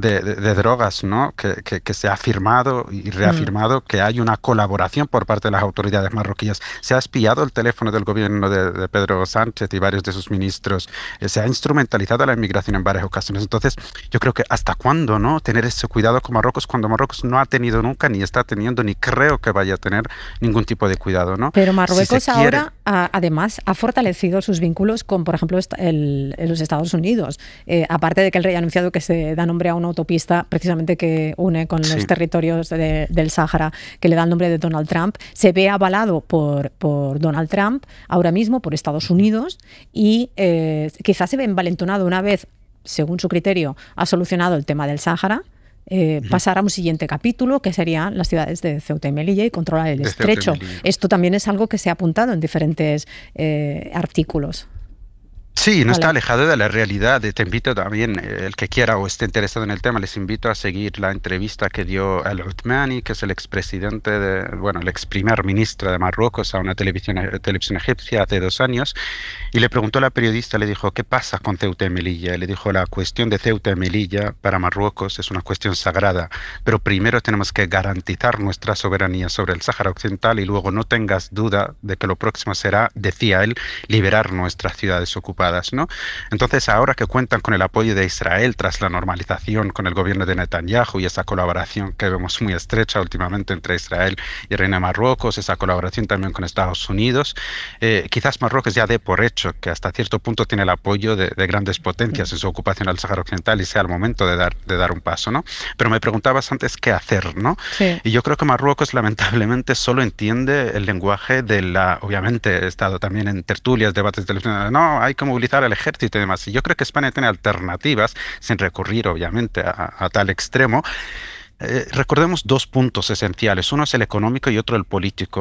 de drogas, ¿no? Que se ha afirmado y reafirmado que hay una colaboración por parte de las autoridades marroquíes. Se ha espiado el teléfono del gobierno de Pedro Sánchez y varios de sus ministros. Se ha instrumentalizado la inmigración en varias ocasiones. Entonces, yo creo que ¿hasta cuándo, no? Tener ese cuidado con Marruecos cuando Marruecos no ha tenido nunca, ni está teniendo, ni creo que vaya a tener ningún tipo de cuidado, ¿no? Pero Marruecos ahora, además, ha fortalecido sus vínculos con, por ejemplo, los Estados Unidos. Aparte de que el rey ha anunciado que se da nombre a una autopista precisamente que une con los territorios del Sáhara, que le da el nombre de Donald Trump, se ve avalado por Donald Trump ahora mismo, por Estados Unidos, y quizás se ve envalentonado una vez, según su criterio, ha solucionado el tema del Sáhara, pasar a un siguiente capítulo, que serían las ciudades de Ceuta y Melilla, y controlar el estrecho. Esto también es algo que se ha apuntado en diferentes artículos. Sí, no está alejado de la realidad. Te invito también, el que quiera o esté interesado en el tema, les invito a seguir la entrevista que dio Al-Othmani, que es el expresidente, el ex primer ministro de Marruecos, a una televisión egipcia hace 2 años, y le preguntó a la periodista, le dijo: ¿qué pasa con Ceuta y Melilla? Y le dijo: la cuestión de Ceuta y Melilla para Marruecos es una cuestión sagrada, pero primero tenemos que garantizar nuestra soberanía sobre el Sáhara Occidental, y luego no tengas duda de que lo próximo será, decía él, liberar nuestras ciudades ocupadas, ¿no? Entonces, ahora que cuentan con el apoyo de Israel tras la normalización con el gobierno de Netanyahu y esa colaboración que vemos muy estrecha últimamente entre Israel y el Reino de Marruecos, esa colaboración también con Estados Unidos, quizás Marruecos ya dé por hecho que hasta cierto punto tiene el apoyo de grandes potencias en su ocupación al Sáhara Occidental y sea el momento de dar un paso, ¿no? Pero me preguntabas antes qué hacer, ¿no? Sí. Y yo creo que Marruecos lamentablemente solo entiende el lenguaje obviamente he estado también en tertulias, debates de no, hay que movilizar al ejército y demás. Y yo creo que España tiene alternativas, sin recurrir obviamente a tal extremo. Recordemos 2 puntos esenciales: uno es el económico y otro el político.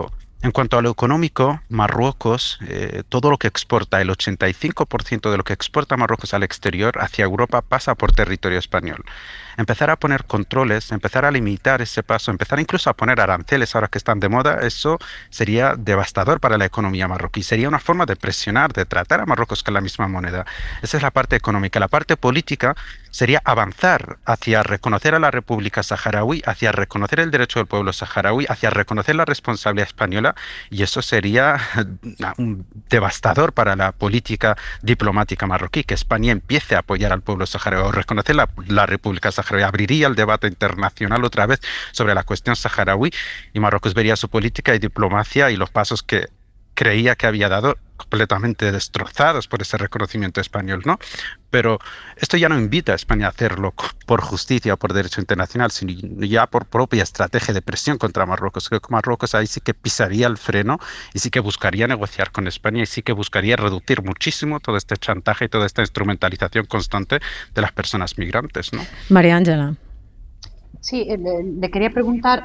En cuanto a lo económico, Marruecos, todo lo que exporta, el 85% de lo que exporta Marruecos al exterior hacia Europa pasa por territorio español. Empezar a poner controles, empezar a limitar ese paso, empezar incluso a poner aranceles ahora que están de moda, eso sería devastador para la economía marroquí. Sería una forma de presionar, de tratar a Marruecos con la misma moneda. Esa es la parte económica. La parte política sería avanzar hacia reconocer a la República Saharaui, hacia reconocer el derecho del pueblo saharaui, hacia reconocer la responsabilidad española, y eso sería devastador para la política diplomática marroquí, que España empiece a apoyar al pueblo saharaui o reconocer la República Saharaui. Abriría el debate internacional otra vez sobre la cuestión saharaui, y Marruecos vería su política y diplomacia y los pasos que creía que había dado completamente destrozados por ese reconocimiento español, ¿no? Pero esto ya no invita a España a hacerlo por justicia o por derecho internacional, sino ya por propia estrategia de presión contra Marruecos. Creo que Marruecos ahí sí que pisaría el freno y sí que buscaría negociar con España y sí que buscaría reducir muchísimo todo este chantaje y toda esta instrumentalización constante de las personas migrantes, ¿no? María Ángela. Sí, le quería preguntar,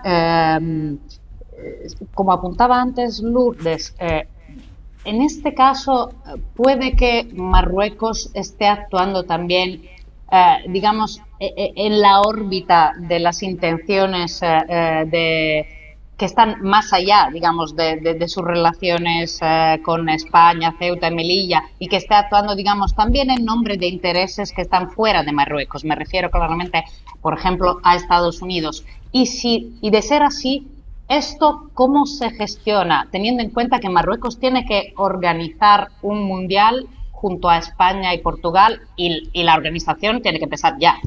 como apuntaba antes Lourdes, en este caso, ¿puede que Marruecos esté actuando también, digamos, en la órbita de las intenciones que están más allá, digamos, de sus relaciones con España, Ceuta y Melilla, y que esté actuando, digamos, también en nombre de intereses que están fuera de Marruecos? Me refiero claramente, por ejemplo, a Estados Unidos. Y de ser así, ¿esto cómo se gestiona, teniendo en cuenta que Marruecos tiene que organizar un mundial junto a España y Portugal y la organización tiene que empezar ya?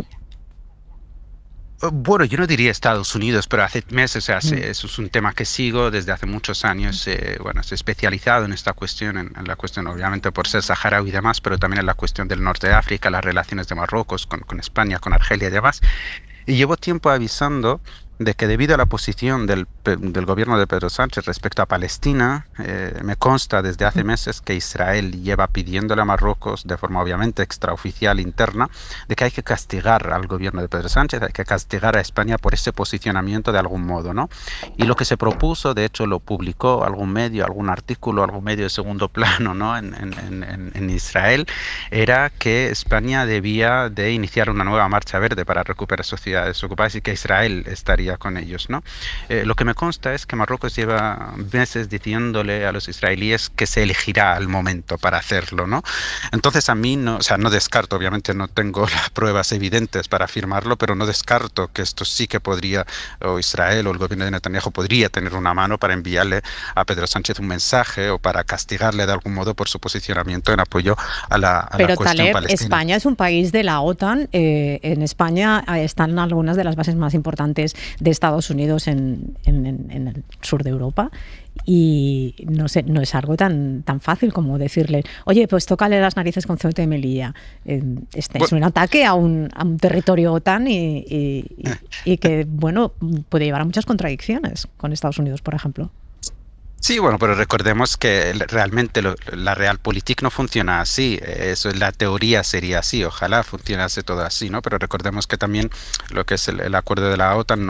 Bueno, yo no diría Estados Unidos, pero hace meses, eso es un tema que sigo desde hace muchos años. Bueno, estoy especializado en esta cuestión, en la cuestión obviamente por ser saharaui y demás, pero también en la cuestión del norte de África, las relaciones de Marruecos con España, con Argelia y demás. Y llevo tiempo avisando de que debido a la posición del gobierno de Pedro Sánchez respecto a Palestina, me consta desde hace meses que Israel lleva pidiéndole a Marruecos, de forma obviamente extraoficial interna, de que hay que castigar al gobierno de Pedro Sánchez, hay que castigar a España por ese posicionamiento de algún modo, ¿no? Y lo que se propuso, de hecho lo publicó algún medio, algún artículo, algún medio de segundo plano, ¿no? en Israel, era que España debía de iniciar una nueva marcha verde para recuperar sus ciudades ocupadas y que Israel estaría con ellos, ¿no? Lo que me consta es que Marruecos lleva meses diciéndole a los israelíes que se elegirá el momento para hacerlo, ¿no? Entonces a mí no, o sea, no descarto, obviamente no tengo las pruebas evidentes para afirmarlo, pero no descarto que esto sí que podría, o Israel o el gobierno de Netanyahu podría tener una mano para enviarle a Pedro Sánchez un mensaje o para castigarle de algún modo por su posicionamiento en apoyo a la cuestión Taleb, palestina. España es un país de la OTAN. En España están algunas de las bases más importantes de Estados Unidos en el sur de Europa, y no sé, no es algo tan fácil como decirle, oye, pues tócale las narices con Ceuta y Melilla. Es un ataque a un territorio OTAN y que, bueno, puede llevar a muchas contradicciones con Estados Unidos, por ejemplo. Sí, bueno, pero recordemos que realmente la realpolitik no funciona así. Eso, la teoría sería así, ojalá funcionase todo así, ¿no? Pero recordemos que también lo que es el acuerdo de la OTAN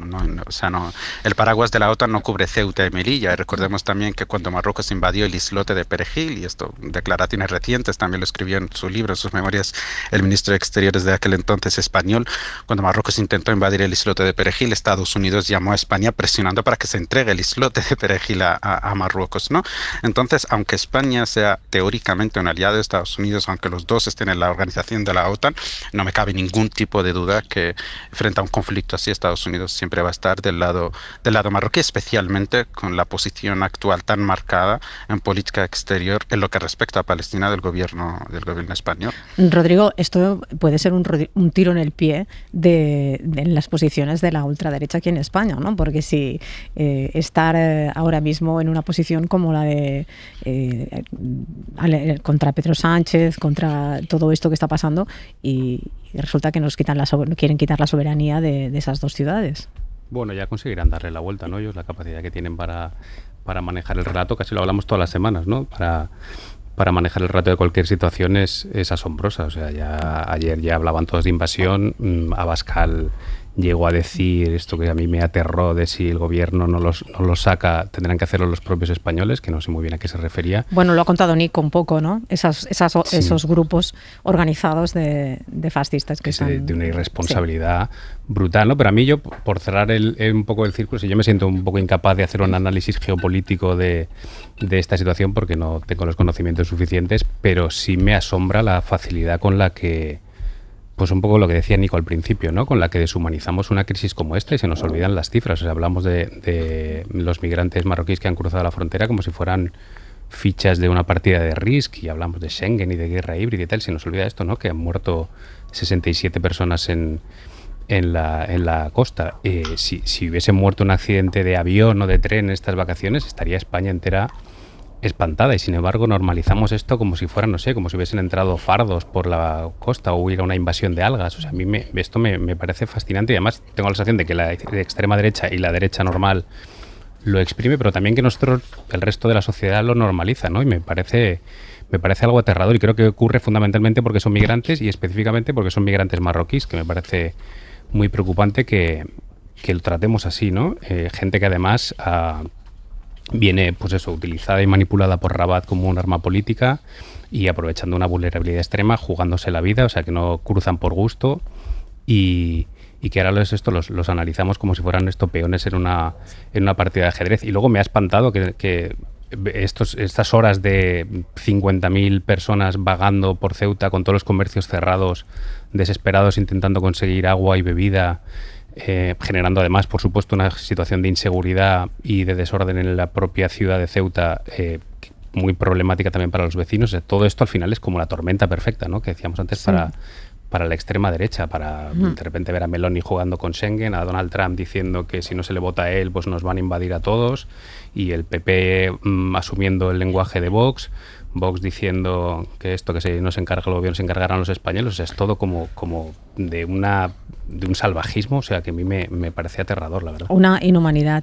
el paraguas de la OTAN no cubre Ceuta y Melilla. Y recordemos también que cuando Marruecos invadió el islote de Perejil, y esto declaraciones recientes, también lo escribió en su libro, en sus memorias, el ministro de Exteriores de aquel entonces español, cuando Marruecos intentó invadir el islote de Perejil, Estados Unidos llamó a España presionando para que se entregue el islote de Perejil a Marruecos, ¿no? Entonces, aunque España sea teóricamente un aliado de Estados Unidos, aunque los dos estén en la organización de la OTAN, no me cabe ningún tipo de duda que frente a un conflicto así, Estados Unidos siempre va a estar del lado marroquí, especialmente con la posición actual tan marcada en política exterior en lo que respecta a Palestina del gobierno español. Rodrigo, esto puede ser un tiro en el pie de las posiciones de la ultraderecha aquí en España, ¿no? Porque si estar ahora mismo en una posición como la de contra Pedro Sánchez, contra todo esto que está pasando, y resulta que quieren quitar la soberanía de esas dos ciudades. Bueno, ya conseguirán darle la vuelta, ¿no? Ellos, la capacidad que tienen para manejar el relato, casi lo hablamos todas las semanas, ¿no? Para manejar el relato de cualquier situación es asombrosa. O sea, ayer ya hablaban todos de invasión. Abascal llegó a decir esto que a mí me aterró, de si el gobierno no los saca, tendrán que hacerlo los propios españoles, que no sé muy bien a qué se refería. Bueno, lo ha contado Nico un poco, ¿no? Esos grupos organizados de fascistas que son... De una irresponsabilidad brutal, ¿no? Pero a mí, yo, por cerrar un poco el círculo, si yo me siento un poco incapaz de hacer un análisis geopolítico de esta situación porque no tengo los conocimientos suficientes, pero sí me asombra la facilidad con la que, pues un poco lo que decía Nico al principio, ¿no? Con la que deshumanizamos una crisis como esta y se nos olvidan las cifras. O sea, hablamos de los migrantes marroquíes que han cruzado la frontera como si fueran fichas de una partida de Risk, y hablamos de Schengen y de guerra híbrida y tal. Se nos olvida esto, ¿no? Que han muerto 67 personas en la costa. Si hubiese muerto un accidente de avión o de tren en estas vacaciones, estaría España entera espantada, y sin embargo normalizamos esto como si fuera, no sé, como si hubiesen entrado fardos por la costa o hubiera una invasión de algas. O sea, a mí esto me parece fascinante, y además tengo la sensación de que la extrema derecha y la derecha normal lo exprime, pero también que nosotros, el resto de la sociedad, lo normaliza, ¿no? Y me parece algo aterrador, y creo que ocurre fundamentalmente porque son migrantes, y específicamente porque son migrantes marroquíes, que me parece muy preocupante que lo tratemos así, ¿no? Gente que además viene, pues eso, utilizada y manipulada por Rabat como un arma política, y aprovechando una vulnerabilidad extrema, jugándose la vida, o sea, que no cruzan por gusto, y que ahora los analizamos como si fueran peones en una partida de ajedrez. Y luego me ha espantado que estas horas de 50.000 personas vagando por Ceuta con todos los comercios cerrados, desesperados, intentando conseguir agua y bebida, generando además, por supuesto, una situación de inseguridad y de desorden en la propia ciudad de Ceuta, muy problemática también para los vecinos. Todo esto al final es como la tormenta perfecta, ¿no? Que decíamos antes, sí, para la extrema derecha, para de repente ver a Meloni jugando con Schengen, a Donald Trump diciendo que si no se le vota a él, pues nos van a invadir a todos, y el PP asumiendo el lenguaje de Vox diciendo que esto, que si no se encarga el gobierno, se encargarán los españoles. O sea, es todo como de un salvajismo, o sea, que a mí me parece aterrador, la verdad. Una inhumanidad.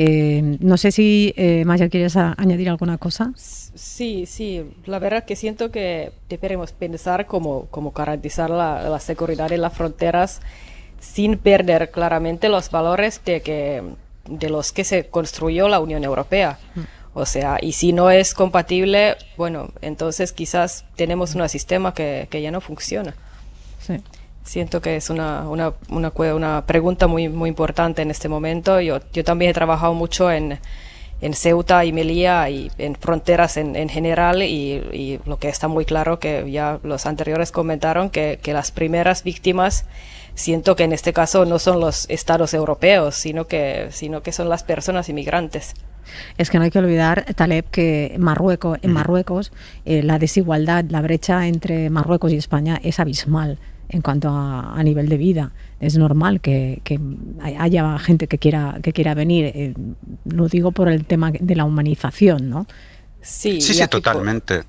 No sé si, Maya, ¿quieres añadir alguna cosa? Sí, la verdad que siento que deberemos pensar cómo garantizar la seguridad en las fronteras sin perder claramente los valores de los que se construyó la Unión Europea. O sea, y si no es compatible, bueno, entonces quizás tenemos un sistema que ya no funciona. Sí. Siento que es una pregunta muy, muy importante en este momento. Yo también he trabajado mucho en Ceuta y Melilla y en fronteras en general, y lo que está muy claro, que ya los anteriores comentaron, que las primeras víctimas, siento que en este caso no son los estados europeos, sino que son las personas inmigrantes. Es que no hay que olvidar, Taleb, que en Marruecos la desigualdad, la brecha entre Marruecos y España es abismal en cuanto a nivel de vida. Es normal que haya gente que quiera venir. Lo digo por el tema de la humanización, ¿no? Sí, totalmente.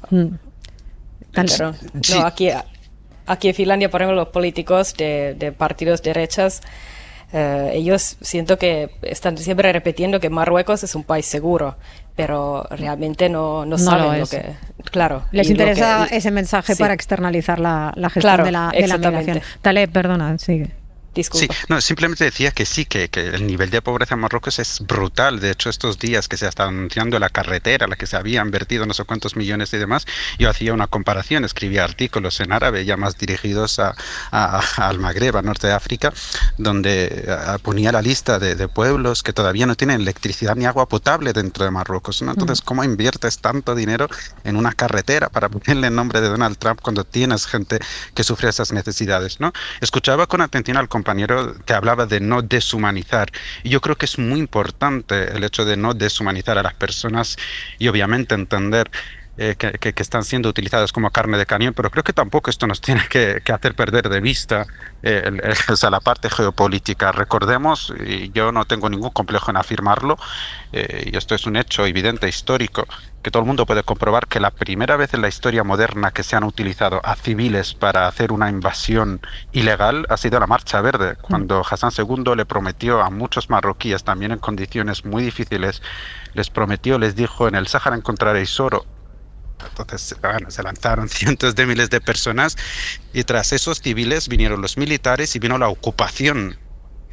Claro. No, aquí en Finlandia, por ejemplo, los políticos de partidos derechas, ellos siento que están siempre repitiendo que Marruecos es un país seguro, pero realmente no saben lo que... Claro. Les interesa ese mensaje, sí, para externalizar la gestión de la migración. Taleb, perdona, sigue. Disculpa. Sí, no, simplemente decía que sí, que el nivel de pobreza en Marruecos es brutal. De hecho, estos días que se está anunciando la carretera, la que se había invertido no sé cuántos millones y demás, yo hacía una comparación, escribía artículos en árabe ya más dirigidos al Magreb, a Norte de África, donde ponía la lista de pueblos que todavía no tienen electricidad ni agua potable dentro de Marruecos, ¿no? Entonces, ¿cómo inviertes tanto dinero en una carretera para ponerle el nombre de Donald Trump cuando tienes gente que sufre esas necesidades, ¿no? Escuchaba con atención al compañero que hablaba de no deshumanizar, y yo creo que es muy importante el hecho de no deshumanizar a las personas, y obviamente entender que están siendo utilizadas como carne de cañón, pero creo que tampoco esto nos tiene que hacer perder de vista la parte geopolítica. Recordemos, y yo no tengo ningún complejo en afirmarlo, y esto es un hecho evidente, histórico, que todo el mundo puede comprobar, que la primera vez en la historia moderna que se han utilizado a civiles para hacer una invasión ilegal ha sido la Marcha Verde, cuando Hassan II le prometió a muchos marroquíes, también en condiciones muy difíciles, les dijo: en el Sáhara encontraréis oro. Entonces, se lanzaron cientos de miles de personas, y tras esos civiles vinieron los militares y vino la ocupación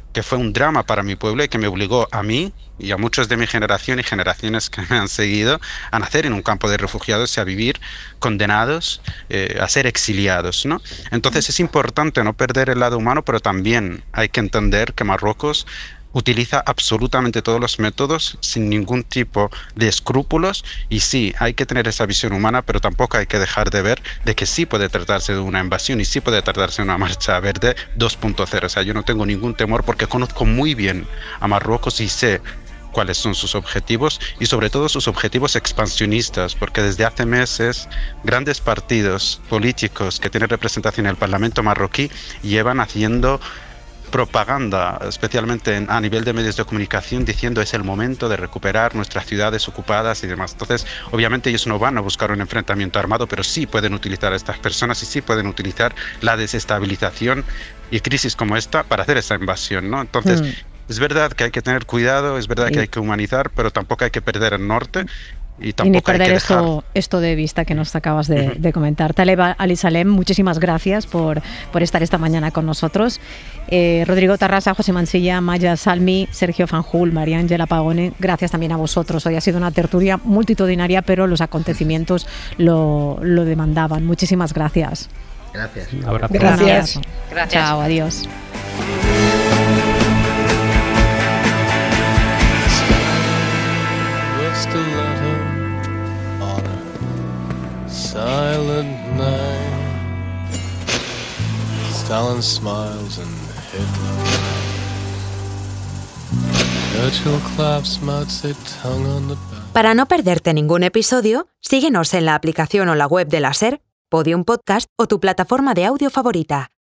que fue un drama para mi pueblo y que me obligó a mí y a muchos de mi generación y generaciones que me han seguido a nacer en un campo de refugiados y a vivir condenados, a ser exiliados, ¿no? Entonces es importante no perder el lado humano, pero también hay que entender que Marruecos utiliza absolutamente todos los métodos sin ningún tipo de escrúpulos, y sí, hay que tener esa visión humana, pero tampoco hay que dejar de ver de que sí puede tratarse de una invasión y sí puede tratarse de una marcha verde 2.0. O sea, yo no tengo ningún temor porque conozco muy bien a Marruecos y sé cuáles son sus objetivos y sobre todo sus objetivos expansionistas, porque desde hace meses grandes partidos políticos que tienen representación en el Parlamento marroquí llevan haciendo propaganda, especialmente a nivel de medios de comunicación, diciendo es el momento de recuperar nuestras ciudades ocupadas y demás. Entonces, obviamente ellos no van a buscar un enfrentamiento armado, pero sí pueden utilizar a estas personas y sí pueden utilizar la desestabilización y crisis como esta para hacer esa invasión, ¿no? Entonces, es verdad que hay que tener cuidado, es verdad que hay que humanizar, pero tampoco hay que perder el norte. Y ni perder esto de vista que nos acabas de comentar. Taleb Ali-Salem, muchísimas gracias por estar esta mañana con nosotros. Rodrigo Tarrasa, José Mansilla, Maya Salmi, Sergio Fanjul, María Ángela Pagone, gracias también a vosotros. Hoy ha sido una tertulia multitudinaria, pero los acontecimientos lo demandaban. Muchísimas gracias. Gracias. Un abrazo. Gracias. Chao, adiós. Silent night, Stalin smiles and Hitler. Churchill claps Mao Zedong on the back. Para no perderte ningún episodio, síguenos en la aplicación o la web de la SER, Podium Podcast o tu plataforma de audio favorita.